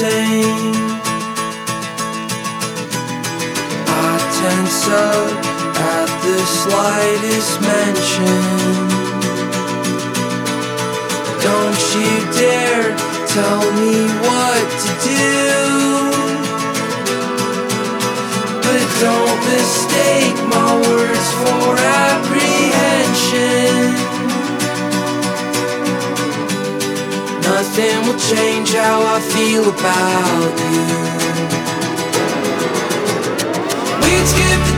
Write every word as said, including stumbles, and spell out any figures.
same. I tense up at the slightest mention. Don't you dare tell me what to do, but don't mistake my words for apprehension. Nothing will change how I feel about you. We'd skip the